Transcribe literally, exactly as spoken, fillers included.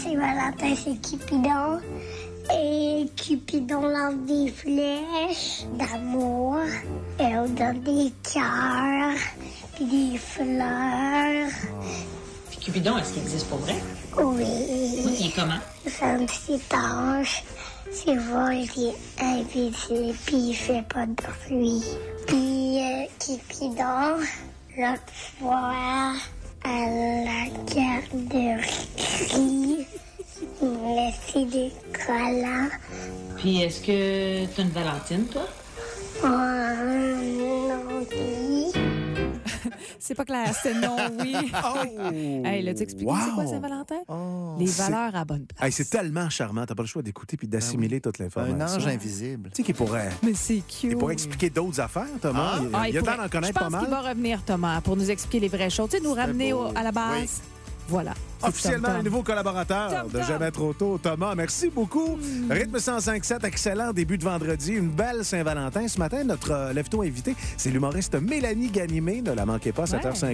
Saint-Valentin, c'est Cupidon. Et Cupidon lance des flèches d'amour. Et on donne des cœurs, puis des fleurs. Puis Cupidon, est-ce qu'il existe pour vrai? Oui. Oui, il est comment? C'est un petit ange. C'est vol, il est invisible, puis il fait pas de bruit. Puis euh, Cupidon, l'autre fois, à la garderie, il me laissait des collants. Puis est-ce que t'as une Valentine, toi? Oh, non, oui. C'est pas clair, c'est non, oui. Oh! Hey, l'as-tu expliqué Wow! c'est quoi Saint-Valentin? Oh, Les c'est- valeurs à bonne place. Hey, c'est tellement charmant. T'as pas le choix d'écouter puis d'assimiler toute l'information. Un ange invisible. Tu sais qu'il pourrait, Mais c'est cute. il pourrait expliquer d'autres affaires, Thomas. il, Ah, il a pourrait- l'air d'en connaître Je pas pense mal. qu'il va revenir, Thomas, pour nous expliquer les vraies choses. Tu sais, nous ramener beau. au- à la base. Oui. Voilà. C'est Officiellement, Tom un Tom. nouveau collaborateur Tom de Tom. Jamais trop tôt, Thomas. Merci beaucoup. Rythme cent cinq sept, excellent début de vendredi. Une belle Saint-Valentin. Ce matin, notre euh, lève-tôt invité, c'est l'humoriste Mélanie Ganimé. Ne la manquez pas, sept heures cinquante.